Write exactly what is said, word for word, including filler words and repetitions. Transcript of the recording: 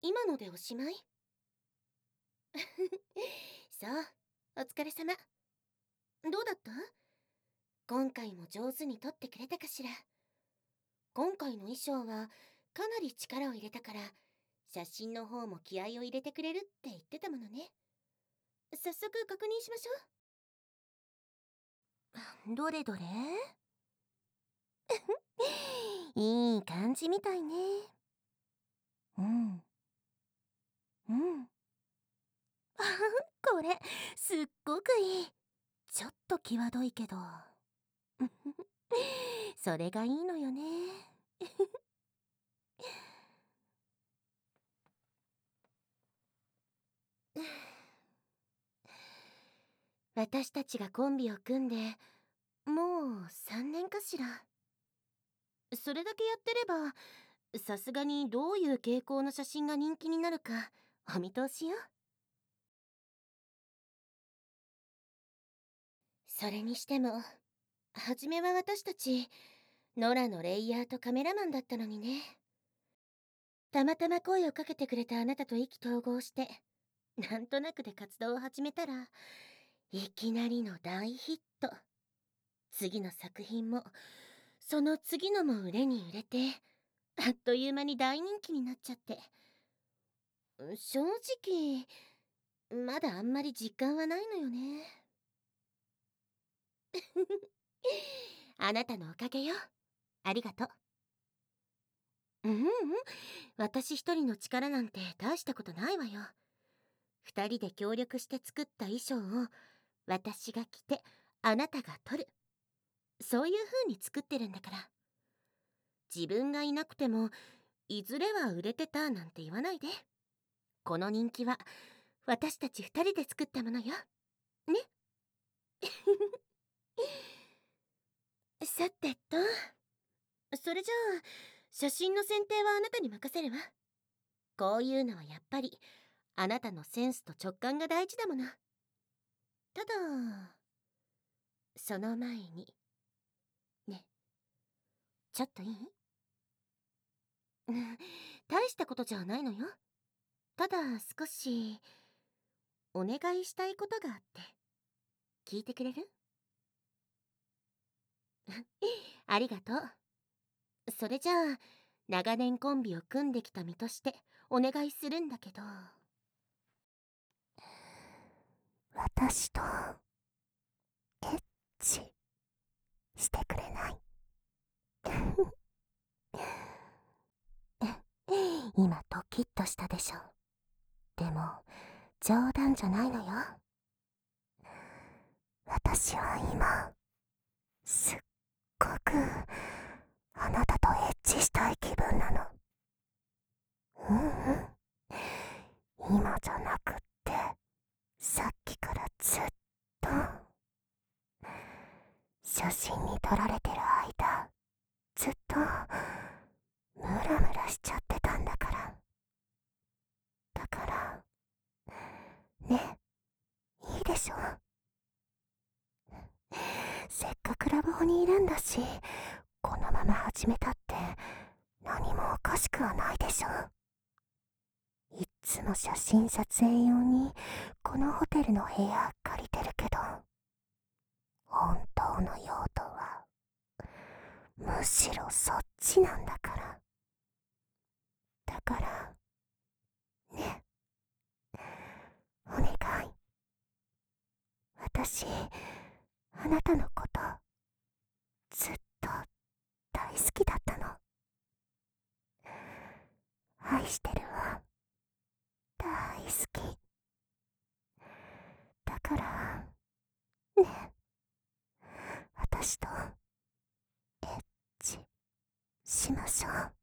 今のでおしまい？そう、お疲れ様。どうだった？今回も上手に撮ってくれたかしら。今回の衣装はかなり力を入れたから、写真の方も気合を入れてくれるって言ってたものね。早速確認しましょう。どれどれ？いい感じみたいね。うん。うん。これ、すっごくいい。ちょっと際どいけど。それがいいのよね。私たちがコンビを組んで、もうさんねんかしら。それだけやってれば、さすがにどういう傾向の写真が人気になるか、お見通しよ。それにしても、初めは私たち、ノラのレイヤーとカメラマンだったのにね。たまたま声をかけてくれたあなたと意気投合して、なんとなくで活動を始めたら、いきなりの大ヒット。次の作品も、その次のも売れに売れて、あっという間に大人気になっちゃって。正直、まだあんまり実感はないのよね。あなたのおかげよ。ありがとう。うんうん、私一人の力なんて大したことないわよ。二人で協力して作った衣装を私が着てあなたが撮る。そういう風に作ってるんだから。自分がいなくてもいずれは売れてたなんて言わないで。この人気は私たち二人で作ったものよ。ね。さてと、それじゃあ写真の選定はあなたに任せるわ。こういうのはやっぱりあなたのセンスと直感が大事だもの。ただ、その前に、ね、ちょっといい？うん、大したことじゃないのよ。ただ少し、お願いしたいことがあって、聞いてくれる？ありがとう。それじゃあ、長年コンビを組んできた身としてお願いするんだけど。私と、エッチ、してくれない？今ドキッとしたでしょ。でも冗談じゃないのよ。私は今すっごくあなたとエッチしたい気分なの。うんうん、今じゃなくって、さっきからずっと写真に撮られてる間、ずっとムラムラしちゃってたんだから。だからね、いいでしょ。せっかくラブホにいるんだし、このまま始めたって何もおかしくはないでしょ。いっつも写真撮影用にこのホテルの部屋借りてるけど、本当の用途はむしろそっちなんだから。だからね、お願い。私、あなたのことずっと大好きだったの。愛してるわ。大好き。だからね、私とエッチしましょう。